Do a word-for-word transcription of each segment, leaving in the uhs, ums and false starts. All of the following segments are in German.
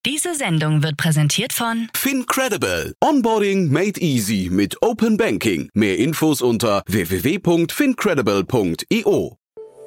Diese Sendung wird präsentiert von FinCredible. Onboarding made easy mit Open Banking. Mehr Infos unter w w w punkt fincredible punkt i o.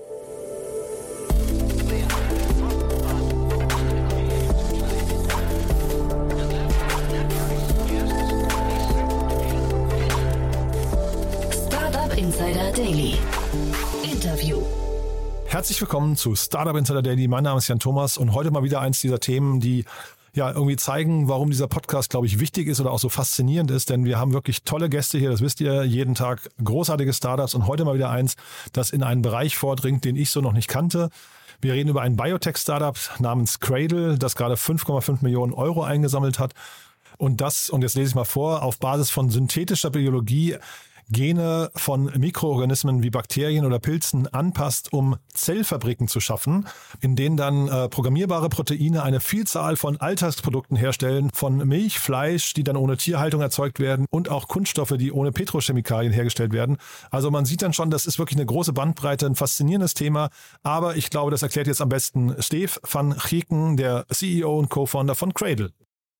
Startup Insider Daily. Interview. Herzlich willkommen zu Startup Insider Daily. Mein Name ist Jan Thomas und heute mal wieder eins dieser Themen, die ja irgendwie zeigen, warum dieser Podcast, glaube ich, wichtig ist oder auch so faszinierend ist, denn wir haben wirklich tolle Gäste hier, das wisst ihr, jeden Tag großartige Startups und heute mal wieder eins, das in einen Bereich vordringt, den ich so noch nicht kannte. Wir reden über ein Biotech-Startup namens Cradle, das gerade fünf Komma fünf Millionen Euro eingesammelt hat und das, und jetzt lese ich mal vor, auf Basis von synthetischer Biologie Gene von Mikroorganismen wie Bakterien oder Pilzen anpasst, um Zellfabriken zu schaffen, in denen dann äh, programmierbare Proteine eine Vielzahl von Alltagsprodukten herstellen, von Milch, Fleisch, die dann ohne Tierhaltung erzeugt werden und auch Kunststoffe, die ohne Petrochemikalien hergestellt werden. Also man sieht dann schon, das ist wirklich eine große Bandbreite, ein faszinierendes Thema, aber ich glaube, das erklärt jetzt am besten Stef van Gieken, der C E O und Co-Founder von Cradle.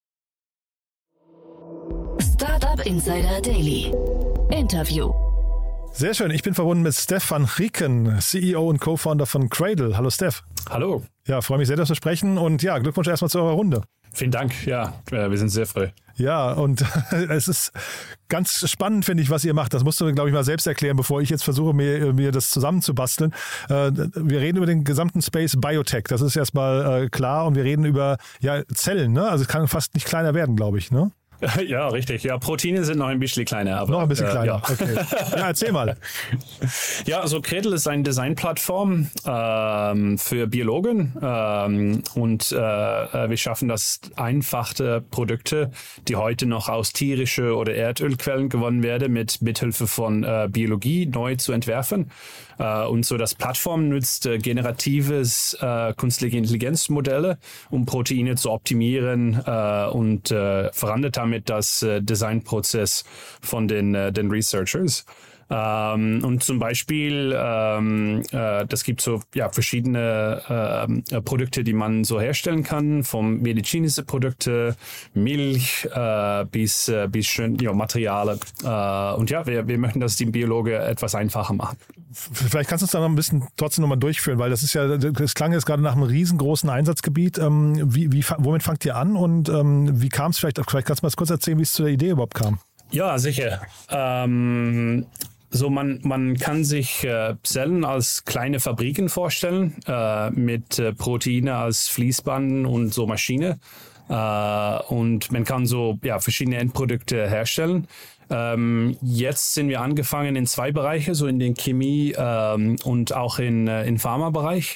Startup Insider Daily. Interview. Sehr schön, ich bin verbunden mit Stef van Gieken, C E O und Co-Founder von Cradle. Hallo Stef. Hallo. Ja, freue mich sehr, dass wir sprechen und ja, Glückwunsch erstmal zu eurer Runde. Vielen Dank, ja, wir sind sehr froh. Ja, und es ist ganz spannend, finde ich, was ihr macht. Das musst du, glaube ich, mal selbst erklären, bevor ich jetzt versuche, mir, mir das zusammenzubasteln. Wir reden über den gesamten Space Biotech, das ist erstmal klar, und wir reden über ja, Zellen, ne? Also es kann fast nicht kleiner werden, glaube ich, ne? Ja, richtig. Ja, Proteine sind noch ein bisschen kleiner. Aber, noch ein bisschen äh, kleiner, ja. Okay. Ja, erzähl mal. Ja, also Cradle ist eine Designplattform ähm, für Biologen ähm, und äh, wir schaffen das, einfache Produkte, die heute noch aus tierische oder Erdölquellen gewonnen werden, mit mithilfe von äh, Biologie neu zu entwerfen. Uh, und so das Plattform nutzt uh, generatives uh, künstliche Intelligenzmodelle, um Proteine zu optimieren uh, und uh, verändert damit das uh, Designprozess von den, uh, den Researchers. Ähm, und zum Beispiel, ähm, äh, das gibt so ja verschiedene äh, Produkte, die man so herstellen kann, vom medizinische Produkte, Milch äh, bis äh, bis schön ja, Materialien. Äh, und ja, wir, wir möchten, dass die Biologe etwas einfacher machen. Vielleicht kannst du uns da noch ein bisschen trotzdem nochmal durchführen, weil das ist ja, das klang jetzt gerade nach einem riesengroßen Einsatzgebiet. Ähm, wie, wie, womit fangt ihr an und ähm, wie kam es vielleicht, vielleicht kannst du mal kurz erzählen, wie es zu der Idee überhaupt kam? Ja, sicher. Ähm, So, man, man kann sich äh, Zellen als kleine Fabriken vorstellen, äh, mit äh, Proteine als Fließband und so Maschine. Äh, und man kann so ja, verschiedene Endprodukte herstellen. Ähm, jetzt sind wir angefangen in zwei Bereiche, so in den Chemie ähm, und auch in, äh, in Pharma-Bereich.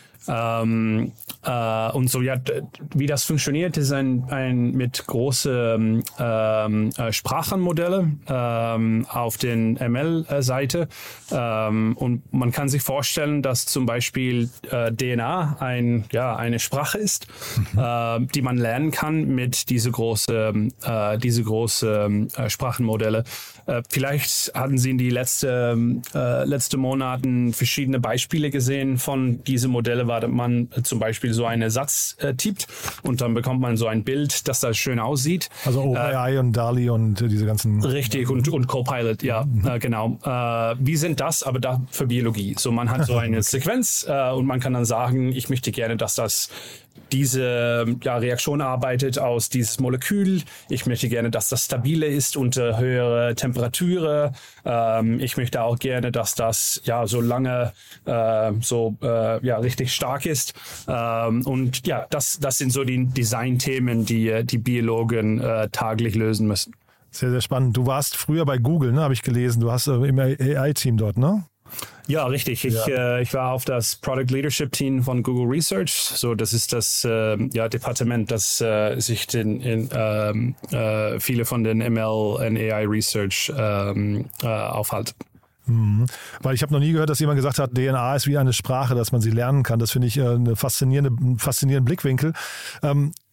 Ähm, äh, und so, ja, wie das funktioniert, ist ein, ein mit großen ähm, äh, Sprachenmodelle ähm, auf den M L-Seite. Ähm, und man kann sich vorstellen, dass zum Beispiel äh, D N A ein, ja, eine Sprache ist, mhm. äh, die man lernen kann mit diese große, äh, diese große äh, Sprachenmodelle. Äh, vielleicht hatten Sie in die letzten äh, letzte Monaten verschiedene Beispiele gesehen von diesen Modellen, weil man zum Beispiel so einen Satz äh, tippt und dann bekommt man so ein Bild, das da schön aussieht. Also OpenAI äh, und DALL-E und äh, diese ganzen... Richtig, und, und Copilot, ja, mhm. äh, genau. Äh, wie sind das, aber da für Biologie? So, man hat so eine Sequenz äh, und man kann dann sagen, ich möchte gerne, dass das diese ja, Reaktion arbeitet aus dieses Molekül. Ich möchte gerne, dass das stabile ist unter höhere Temperaturen. Ähm, ich möchte auch gerne, dass das ja so lange äh, so äh, ja richtig stark ist. Ähm, und ja, das das sind so die Designthemen, die die Biologen äh, tagtäglich lösen müssen. Sehr, sehr spannend. Du warst früher bei Google, ne, habe ich gelesen. Du hast äh, im A I-Team dort, ne? Ja, richtig. Ich, ja. äh, ich war auf das Product Leadership Team von Google Research. So, das ist das äh, ja, Departement, das äh, sich in, in ähm, äh, viele von den M L und A I Research ähm, äh, aufhält. Mhm. Weil ich habe noch nie gehört, dass jemand gesagt hat, D N A ist wie eine Sprache, dass man sie lernen kann. Das finde ich äh, eine faszinierende, einen faszinierenden Blickwinkel. Ähm,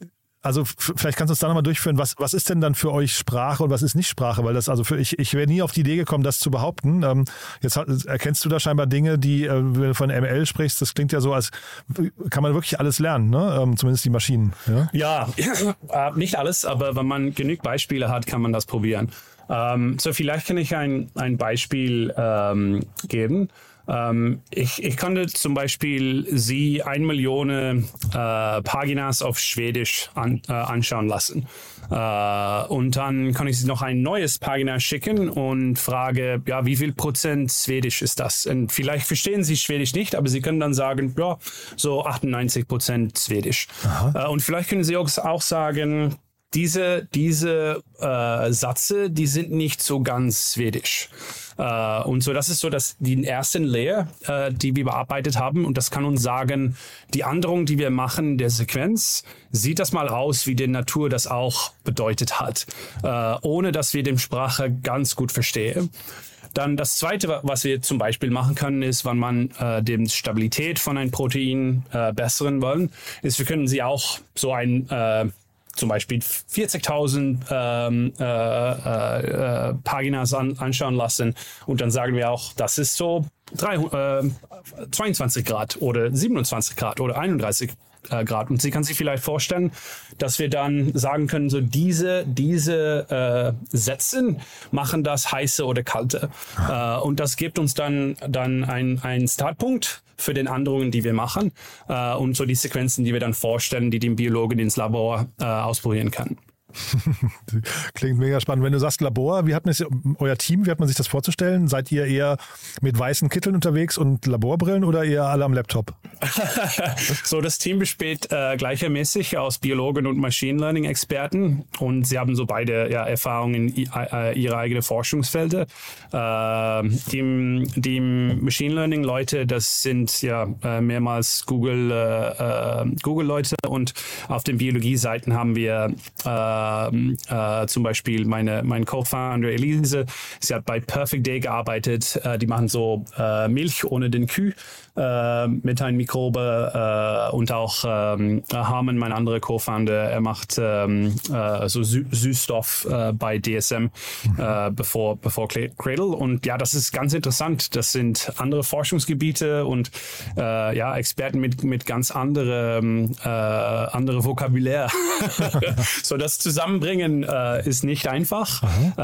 Also vielleicht kannst du uns da nochmal durchführen, was, was ist denn dann für euch Sprache und was ist nicht Sprache? Weil das, also für ich, ich wäre nie auf die Idee gekommen, das zu behaupten. Ähm, jetzt erkennst du da scheinbar Dinge, die, äh, wenn du von M L sprichst, das klingt ja so, als kann man wirklich alles lernen, ne? Ähm, zumindest die Maschinen. Ja, ja nicht alles, aber wenn man genug Beispiele hat, kann man das probieren. Ähm, so vielleicht kann ich ein, ein Beispiel ähm, geben. Ähm, ich, ich konnte zum Beispiel Sie ein Million äh, Paginas auf Schwedisch an, äh, anschauen lassen. Äh, und dann kann ich Sie noch ein neues Pagina schicken und frage, ja, wie viel Prozent Schwedisch ist das? Und vielleicht verstehen Sie Schwedisch nicht, aber Sie können dann sagen, ja, so achtundneunzig Prozent Schwedisch. Äh, und vielleicht können Sie auch, auch sagen, Diese, diese äh, Sätze, die sind nicht so ganz schwedisch. Äh, und so, das ist so das, die ersten Layer, äh, die wir bearbeitet haben. Und das kann uns sagen, die Änderung, die wir machen in der Sequenz, sieht das mal aus, wie die Natur das auch bedeutet hat. Äh, ohne, dass wir die Sprache ganz gut verstehen. Dann das Zweite, was wir zum Beispiel machen können, ist, wenn man äh, die Stabilität von einem Protein äh, bessern wollen, ist, wir können sie auch so ein äh, zum Beispiel vierzigtausend ähm, äh, äh, Paginas an, anschauen lassen und dann sagen wir auch, das ist so dreihundert, äh, zweiundzwanzig Grad oder siebenundzwanzig Grad oder einunddreißig Grad. Und Sie kann sich vielleicht vorstellen, dass wir dann sagen können, so diese, diese äh, Sätze machen das heiße oder kalte. Äh, und das gibt uns dann, dann ein, ein Startpunkt für den Änderungen, die wir machen äh, und so die Sequenzen, die wir dann vorstellen, die den Biologen ins Labor äh, ausprobieren kann. Klingt mega spannend. Wenn du sagst Labor, wie hat man das, euer Team, wie hat man sich das vorzustellen? Seid ihr eher mit weißen Kitteln unterwegs und Laborbrillen oder eher alle am Laptop? So, das Team besteht äh, gleichermäßig aus Biologen und Machine Learning Experten und sie haben so beide ja, Erfahrungen in äh, ihre eigenen Forschungsfelder. Äh, die, die Machine Learning Leute, das sind ja äh, mehrmals Google äh, Google Leute und auf den Biologie-Seiten haben wir äh, Äh, zum Beispiel meine, mein Co-Founder Elise, sie hat bei Perfect Day gearbeitet, äh, die machen so äh, Milch ohne den Kühe äh, mit einem Mikrobe äh, und auch ähm, Harman, mein anderer Co-Founder, er macht ähm, äh, so Sü- Süßstoff äh, bei D S M äh, bevor, bevor Cradle und ja, das ist ganz interessant, das sind andere Forschungsgebiete und äh, ja, Experten mit, mit ganz anderem äh, andere Vokabular. So, das zusammenbringen äh, ist nicht einfach.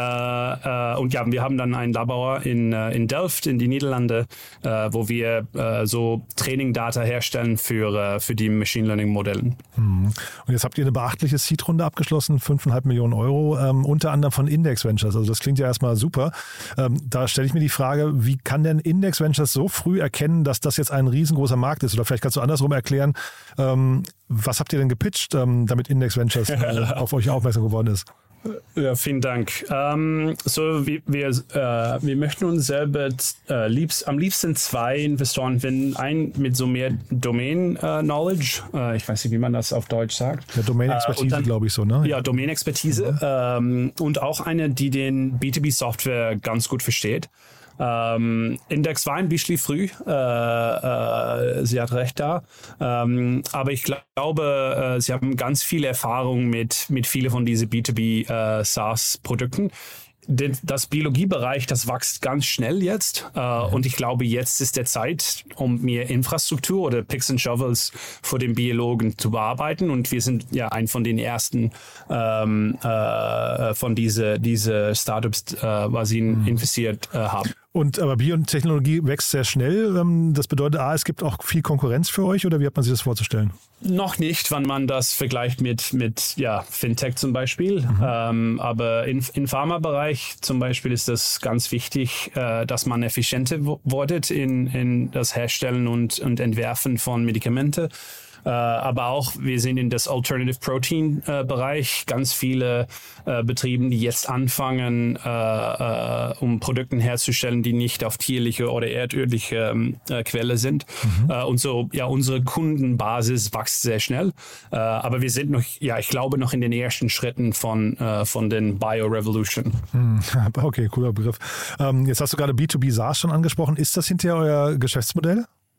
Äh, äh, und ja, wir haben dann ein Labor in, äh, in Delft in die Niederlande, äh, wo wir äh, so Training-Data herstellen für, äh, für die Machine Learning-Modellen. Und jetzt habt ihr eine beachtliche Seed-Runde abgeschlossen, fünfeinhalb Millionen Euro, ähm, unter anderem von Index Ventures. Also das klingt ja erstmal super. Ähm, da stelle ich mir die Frage, wie kann denn Index Ventures so früh erkennen, dass das jetzt ein riesengroßer Markt ist? Oder vielleicht kannst du andersrum erklären, ähm, was habt ihr denn gepitcht, ähm, damit Index Ventures äh, auf euch aufmerksam geworden ist? Ja, vielen Dank. Ähm, so, wir, wir, äh, wir möchten uns selber äh, liebst, am liebsten zwei Investoren finden. Ein mit so mehr Domain-Knowledge. Äh, ich weiß nicht, wie man das auf Deutsch sagt. Ja, Domain-Expertise, äh, glaube ich so, ne? Ja, Domain-Expertise. Mhm. Ähm, und auch eine, die den B zwei B-Software ganz gut versteht. Ähm, Index war ein bisschen früh, äh, äh, sie hat recht da, ähm, aber ich glaube, äh, sie haben ganz viel Erfahrung mit, mit vielen von diesen B zwei B äh, SaaS-Produkten. Das Biologiebereich, das wächst ganz schnell jetzt äh, und ich glaube, jetzt ist der Zeit, um mehr Infrastruktur oder Picks and Shovels für den Biologen zu bearbeiten und wir sind ja ein von den ersten ähm, äh, von diese, diese Startups, äh, was sie mhm. investiert äh, haben. Und aber Biotechnologie wächst sehr schnell. Das bedeutet, A, es gibt auch viel Konkurrenz für euch oder wie hat man sich das vorzustellen? Noch nicht, wenn man das vergleicht mit, mit ja, Fintech zum Beispiel. Mhm. Ähm, aber im in Pharmabereich zum Beispiel ist das ganz wichtig, äh, dass man effizienter wird in, in das Herstellen und, und Entwerfen von Medikamenten. Uh, aber auch, wir sehen in das Alternative Protein uh, Bereich ganz viele uh, Betriebe, die jetzt anfangen, uh, uh, um Produkte herzustellen, die nicht auf tierliche oder erdödliche um, uh, Quelle sind. Mhm. Uh, und so, ja, unsere Kundenbasis wächst sehr schnell. Uh, aber wir sind noch, ja, ich glaube, noch in den ersten Schritten von, uh, von den Bio-Revolution. Mhm. Okay, cooler Begriff. Ähm, jetzt hast du gerade B zwei B SaaS schon angesprochen. Ist das hinterher euer Geschäftsmodell?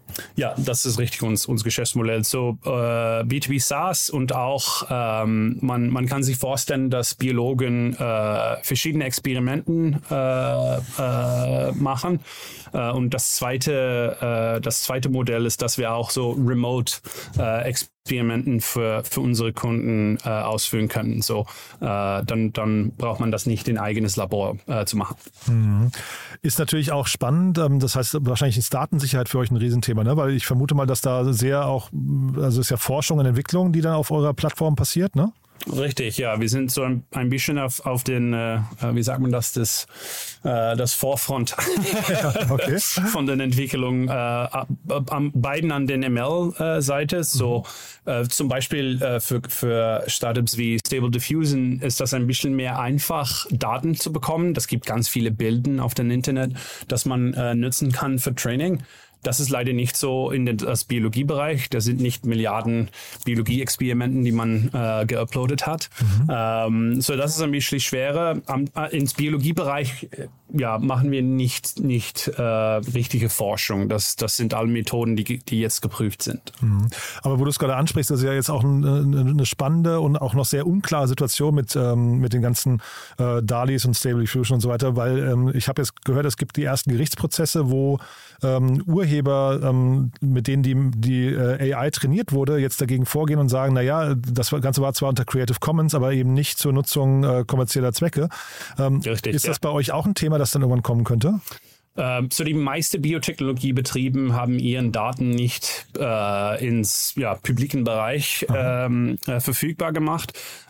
Ja, das ist richtig uns, unser Geschäftsmodell. So äh, B zwei B SaaS und auch ähm, man, man kann sich vorstellen, dass Biologen äh, verschiedene Experimenten äh, äh, machen. Äh, und das zweite, äh, das zweite Modell ist, dass wir auch so Remote äh, Experimenten für, für unsere Kunden äh, ausführen können. So, äh, dann, dann braucht man das nicht in ein eigenes Labor äh, zu machen. Mhm. Ist natürlich auch spannend. Das heißt, wahrscheinlich ist Datensicherheit für euch ein Riesenthema, ne? Weil ich vermute mal, dass da sehr auch, also ist ja Forschung und Entwicklung, die dann auf eurer Plattform passiert, ne? Richtig, ja. Wir sind so ein, ein bisschen auf, auf den, äh, wie sagt man das, das, äh, das Vorfront ja, okay. von den Entwicklungen, äh, ab, ab, am, beiden an den M L-Seite. So mhm. äh, zum Beispiel äh, für, für Startups wie Stable Diffusion ist das ein bisschen mehr einfach, Daten zu bekommen. Das gibt ganz viele Bilder auf dem Internet, das man äh, nutzen kann für Training. Das ist leider nicht so in den das Biologiebereich. Da sind nicht Milliarden Biologie-Experimenten, die man äh, geuploadet hat. Mhm. Ähm, so, das ist ein bisschen schwerer. Am, äh, ins Biologiebereich äh, ja, machen wir nicht, nicht äh, richtige Forschung. Das, das sind alle Methoden, die, die jetzt geprüft sind. Mhm. Aber wo du es gerade ansprichst, das ist ja jetzt auch eine, eine spannende und auch noch sehr unklare Situation mit, ähm, mit den ganzen äh, DALIs und Stable Diffusion und so weiter, weil ähm, ich habe jetzt gehört, es gibt die ersten Gerichtsprozesse, wo ähm, Urheber, ähm, mit denen die, die äh, A I trainiert wurde, jetzt dagegen vorgehen und sagen, naja, das Ganze war zwar unter Creative Commons, aber eben nicht zur Nutzung äh, kommerzieller Zwecke. Ähm, Richtig, ist das ja. bei euch auch ein Thema, das dann irgendwann kommen könnte? Ähm, so die meisten Biotechnologiebetrieben haben ihren Daten nicht äh, ins ja, publiken Bereich ähm, äh, verfügbar gemacht.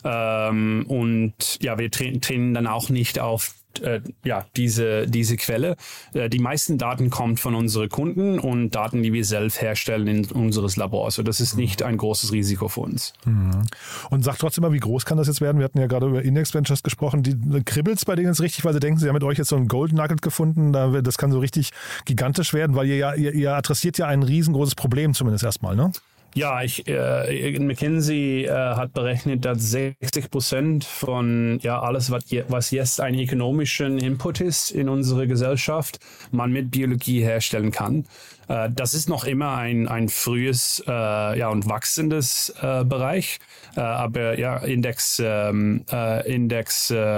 Ähm, und ja, wir tra- trainieren dann auch nicht auf Äh, ja, diese, diese Quelle. Äh, die meisten Daten kommen von unseren Kunden und Daten, die wir selbst herstellen in unseres Labors. Also das ist nicht ein großes Risiko für uns. Mhm. Und sag trotzdem mal, wie groß kann das jetzt werden? Wir hatten ja gerade über Index Ventures gesprochen. Die kribbelt es bei denen jetzt richtig, weil sie denken, sie haben mit euch jetzt so einen Gold Nugget gefunden. Das kann so richtig gigantisch werden, weil ihr ja, ihr, ihr adressiert ja ein riesengroßes Problem zumindest erstmal, ne? Ja, ich, äh, McKinsey äh, hat berechnet, dass sechzig Prozent von ja alles, was, je, was jetzt ein ökonomischen Input ist in unsere Gesellschaft, man mit Biologie herstellen kann. Äh, das ist noch immer ein, ein frühes äh, ja, und wachsendes äh, Bereich, äh, aber ja, Index, ähm, äh, Index äh,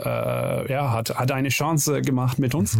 äh, ja, hat, hat eine Chance gemacht mit uns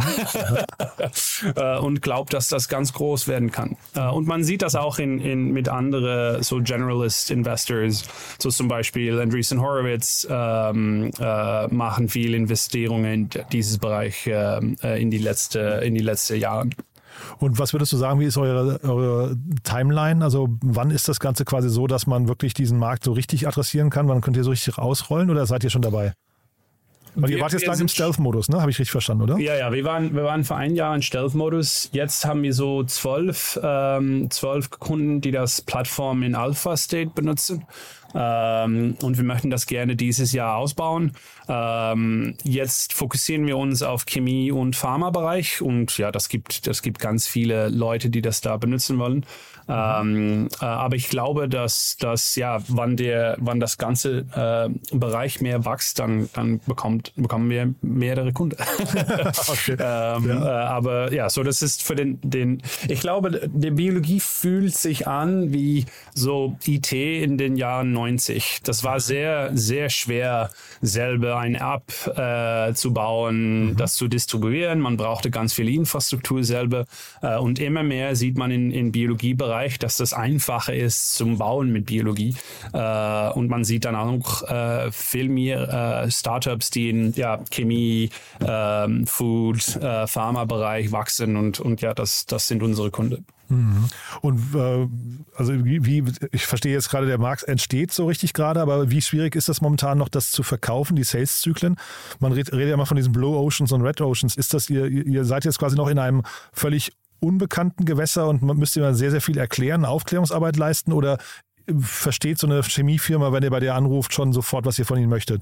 äh, und glaubt, dass das ganz groß werden kann. Äh, und man sieht das auch in, in, mit anderen andere so Generalist Investors, so zum Beispiel Andreessen Horowitz ähm, äh, machen viel Investierungen in dieses Bereich äh, in die letzte in die letzten Jahre. Und was würdest du sagen, wie ist eure, eure Timeline? Also wann ist das Ganze quasi so, dass man wirklich diesen Markt so richtig adressieren kann? Wann könnt ihr so richtig ausrollen oder seid ihr schon dabei? Weil ihr wart jetzt lang im Stealth-Modus, ne? Habe ich richtig verstanden, oder? Ja, ja, wir waren, wir waren für ein Jahr in Stealth-Modus. Jetzt haben wir so zwölf, ähm, zwölf Kunden, die das Plattform in Alpha-State benutzen. Ähm, und wir möchten das gerne dieses Jahr ausbauen. Ähm, jetzt fokussieren wir uns auf Chemie- und Pharma-Bereich und ja, das gibt, das gibt ganz viele Leute, die das da benutzen wollen. Ähm, äh, aber ich glaube, dass, dass ja, wann der, wann das ganze äh, Bereich mehr wächst, dann, dann bekommt, bekommen wir mehrere Kunden. okay. ähm, ja. Äh, aber ja, so das ist für den, den, ich glaube, die Biologie fühlt sich an wie so I T in den Jahren neunzig. Das war sehr, sehr schwer, selber eine App äh, zu bauen, mhm. das zu distribuieren. Man brauchte ganz viel Infrastruktur selber. Äh, und immer mehr sieht man in, in Biologiebereich, dass das einfacher ist zum Bauen mit Biologie. Äh, und man sieht dann auch äh, viel mehr äh, Startups, die in ja, Chemie, äh, Food, äh, Pharma-Bereich wachsen und, und ja, das, das sind unsere Kunden. Und äh, also wie, wie, ich verstehe jetzt gerade, der Markt entsteht so richtig gerade, aber wie schwierig ist das momentan noch, das zu verkaufen, die Sales-Zyklen? Man redet, redet ja mal von diesen Blue Oceans und Red Oceans. Ist das, ihr, ihr seid jetzt quasi noch in einem völlig unbekannten Gewässer und man müsste immer sehr, sehr viel erklären, Aufklärungsarbeit leisten oder versteht so eine Chemiefirma, wenn ihr bei der anruft, schon sofort, was ihr von ihnen möchtet?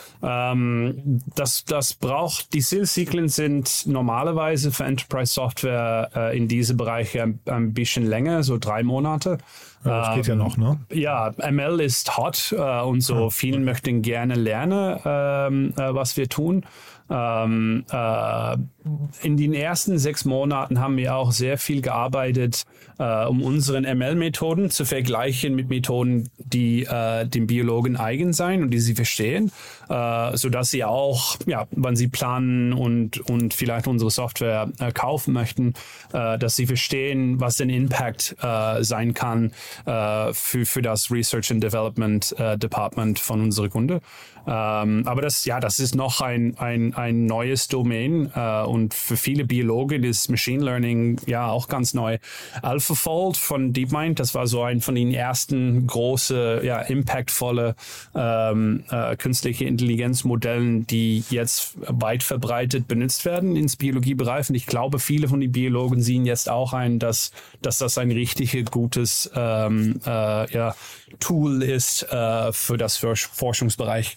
Ähm, das, das braucht, die Sales-Zyklen sind normalerweise für Enterprise-Software äh, in diesem Bereich ein, ein bisschen länger, so drei Monate. Ja, das geht ja noch, ne? Ja, M L ist hot äh, und so ja. Viele möchten gerne lernen, ähm, äh, was wir tun. Ähm, äh, in den ersten sechs Monaten haben wir auch sehr viel gearbeitet, äh, um unseren M L-Methoden zu vergleichen mit Methoden, die äh, den Biologen eigen sein und die sie verstehen, äh, sodass sie auch, ja, wenn sie planen und, und vielleicht unsere Software äh, kaufen möchten, äh, dass sie verstehen, was den Impact äh, sein kann äh, für, für das Research and Development äh, Department von unserer Kunde. Ähm, aber das, ja, das ist noch ein, ein, ein neues Domain äh, und für viele Biologen ist Machine Learning ja auch ganz neu. AlphaFold von DeepMind, das war so ein von den ersten große, ja, impactvolle ähm, äh, künstliche Intelligenzmodellen, die jetzt weit verbreitet benutzt werden ins Biologiebereich. Und ich glaube, viele von den Biologen sehen jetzt auch ein, dass, dass das ein richtig gutes ähm, äh, ja, Tool ist äh, für das Forschungsbereich.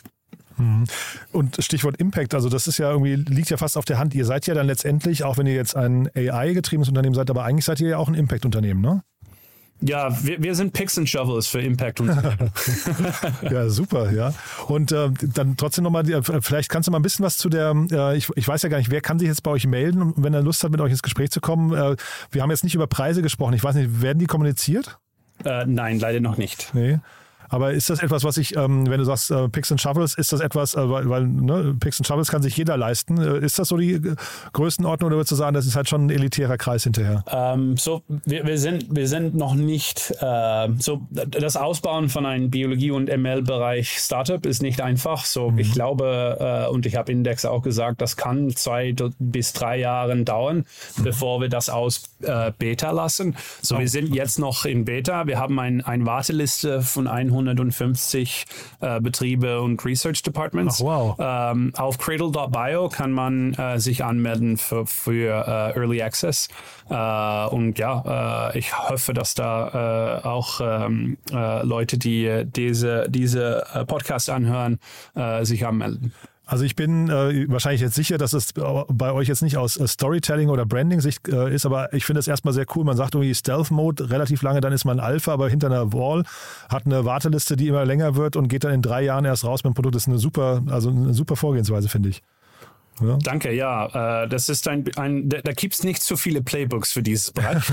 Und Stichwort Impact, also das ist ja irgendwie, liegt ja fast auf der Hand. Ihr seid ja dann letztendlich, auch wenn ihr jetzt ein A I-getriebenes Unternehmen seid, aber eigentlich seid ihr ja auch ein Impact-Unternehmen, ne? Ja, wir, wir sind Picks and Shovels für Impact-Unternehmen. Ja, super, ja. Und äh, dann trotzdem nochmal, vielleicht kannst du mal ein bisschen was zu der, äh, ich, ich weiß ja gar nicht, wer kann sich jetzt bei euch melden, wenn er Lust hat, mit euch ins Gespräch zu kommen. Äh, wir haben jetzt nicht über Preise gesprochen. Ich weiß nicht, werden die kommuniziert? Äh, nein, leider noch nicht. Nee. Aber ist das etwas, was ich, ähm, wenn du sagst äh, Picks and Shovels, ist das etwas, äh, weil, weil ne, Picks and Shovels kann sich jeder leisten. Äh, ist das so die äh, Größenordnung oder würdest du sagen, das ist halt schon ein elitärer Kreis hinterher? Ähm, so, wir, wir, sind, wir sind noch nicht, äh, so das Ausbauen von einem Biologie- und M L-Bereich Startup ist nicht einfach. So, mhm. Ich glaube, äh, und ich habe Index auch gesagt, das kann zwei bis drei Jahre dauern, mhm. bevor wir das aus äh, Beta lassen. So, oh. Wir sind jetzt noch in Beta. Wir haben ein, eine Warteliste von hundertfünfzig äh, Betriebe und Research Departments. Ach, wow. Ähm, auf Cradle Punkt bio kann man äh, sich anmelden für, für äh, Early Access. Äh, und ja, äh, ich hoffe, dass da äh, auch ähm, äh, Leute, die diese, diese äh, Podcast anhören, äh, sich anmelden. Also ich bin äh, wahrscheinlich jetzt sicher, dass es bei euch jetzt nicht aus äh, Storytelling oder Branding-Sicht äh, ist, aber ich finde es erstmal sehr cool. Man sagt irgendwie Stealth-Mode relativ lange, dann ist man Alpha, aber hinter einer Wall, hat eine Warteliste, die immer länger wird und geht dann in drei Jahren erst raus mit dem Produkt. Das ist eine super, also eine super Vorgehensweise, finde ich. Ja. Danke, ja. Äh, das ist ein, ein da, da gibt es nicht so viele Playbooks für dieses Bereich.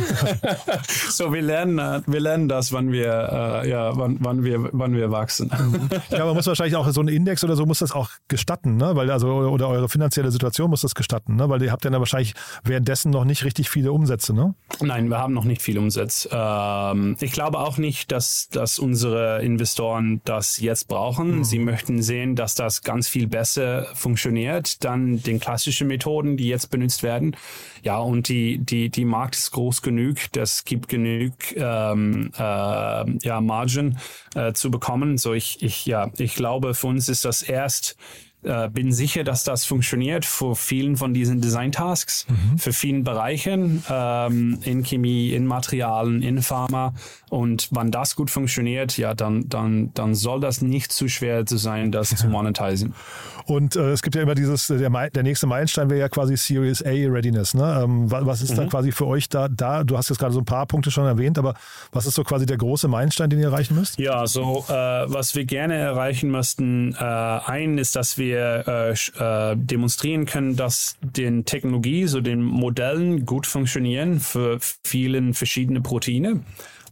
So, wir lernen, äh, wir lernen das, wann wir, äh, ja, wann, wann wir, wann wir wachsen. Ja, man muss wahrscheinlich auch so ein Index oder so muss das auch gestatten, ne? Weil also oder eure finanzielle Situation muss das gestatten, ne? Weil ihr habt ja dann wahrscheinlich währenddessen noch nicht richtig viele Umsätze, ne? Nein, wir haben noch nicht viele Umsätze. Ähm, ich glaube auch nicht, dass, dass unsere Investoren das jetzt brauchen. Mhm. Sie möchten sehen, dass das ganz viel besser funktioniert, dann den klassischen Methoden, die jetzt benutzt werden. Ja, und die, die, die Markt ist groß genug, das gibt genug ähm, äh, ja, Margin äh, zu bekommen. So ich, ich, ja, ich glaube, für uns ist das erst, äh, bin sicher, dass das funktioniert für vielen von diesen Design-Tasks, mhm. für vielen Bereichen, ähm, in Chemie, in Materialien, in Pharma. Und wenn das gut funktioniert, ja, dann, dann, dann soll das nicht zu schwer zu sein, das zu monetisieren. Und äh, es gibt ja immer dieses, der, der nächste Meilenstein wäre ja quasi Series A Readiness. Ne? Ähm, was ist mhm. da quasi für euch da, da? Du hast jetzt gerade so ein paar Punkte schon erwähnt, aber was ist so quasi der große Meilenstein, den ihr erreichen müsst? Ja, so äh, was wir gerne erreichen müssten, äh, ein ist, dass wir äh, äh, demonstrieren können, dass den Technologie, so den Modellen gut funktionieren für vielen verschiedene Proteine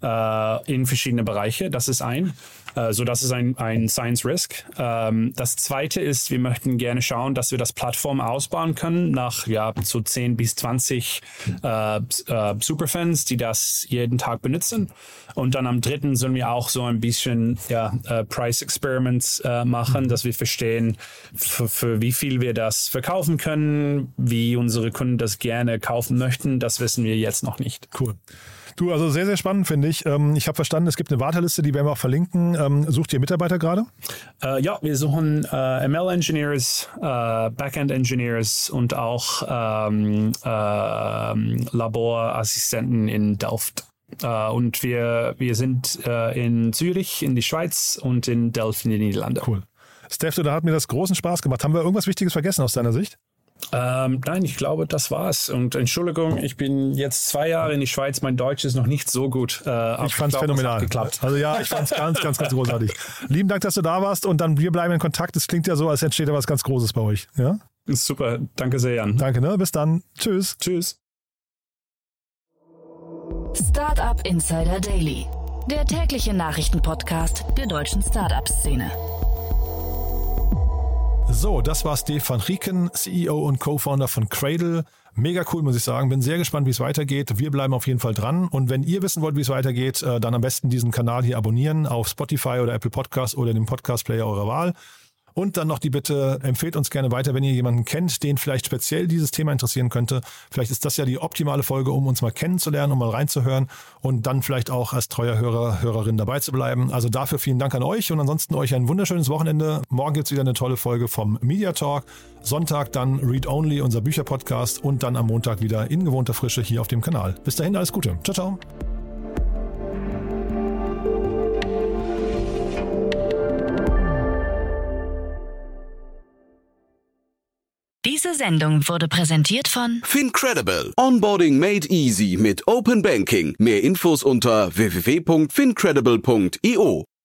äh, in verschiedene Bereiche. Das ist ein. So, das ist ein, ein Science Risk. Ähm, das zweite ist, wir möchten gerne schauen, dass wir das Plattform ausbauen können nach ja so zehn bis zwanzig äh, äh, Superfans, die das jeden Tag benutzen. Und dann am dritten sollen wir auch so ein bisschen ja, äh, Price Experiments äh, machen, dass wir verstehen, für, für wie viel wir das verkaufen können, wie unsere Kunden das gerne kaufen möchten. Das wissen wir jetzt noch nicht. Cool. Du, also sehr, sehr spannend, finde ich. Ich habe verstanden, es gibt eine Warteliste, die werden wir auch verlinken. Sucht ihr Mitarbeiter gerade? Uh, ja, wir suchen uh, M L-Engineers, uh, Backend-Engineers und auch um, uh, Laborassistenten in Delft. Uh, und wir, wir sind uh, in Zürich, in die Schweiz und in Delft in die Niederlande. Cool. Steph, da hat mir das großen Spaß gemacht. Haben wir irgendwas Wichtiges vergessen aus deiner Sicht? Ähm, nein, ich glaube, das war's. Und Entschuldigung, ich bin jetzt zwei Jahre in die Schweiz. Mein Deutsch ist noch nicht so gut. Äh, ich fand's phänomenal. Geklappt. Also ja, ich fand's ganz, ganz, ganz großartig. Lieben Dank, dass du da warst und dann wir bleiben in Kontakt. Es klingt ja so, als entsteht da was ganz Großes bei euch. Ja? Super. Danke sehr, Jan. Danke, ne? Bis dann. Tschüss. Tschüss. Startup Insider Daily, der tägliche Nachrichtenpodcast der deutschen Startup-Szene. So, das war Stefan Rieken, C E O und Co-Founder von Cradle. Mega cool, muss ich sagen. Bin sehr gespannt, wie es weitergeht. Wir bleiben auf jeden Fall dran. Und wenn ihr wissen wollt, wie es weitergeht, dann am besten diesen Kanal hier abonnieren auf Spotify oder Apple Podcasts oder dem Podcast-Player eurer Wahl. Und dann noch die Bitte, empfehlt uns gerne weiter, wenn ihr jemanden kennt, den vielleicht speziell dieses Thema interessieren könnte. Vielleicht ist das ja die optimale Folge, um uns mal kennenzulernen, um mal reinzuhören und dann vielleicht auch als treuer Hörer, Hörerin dabei zu bleiben. Also dafür vielen Dank an euch und ansonsten euch ein wunderschönes Wochenende. Morgen gibt es wieder eine tolle Folge vom Media Talk. Sonntag dann Read Only, unser Bücherpodcast und dann am Montag wieder in gewohnter Frische hier auf dem Kanal. Bis dahin, alles Gute. Ciao, ciao. Diese Sendung wurde präsentiert von FinCredible. Onboarding made easy mit Open Banking. Mehr Infos unter w w w punkt fincredible punkt i o.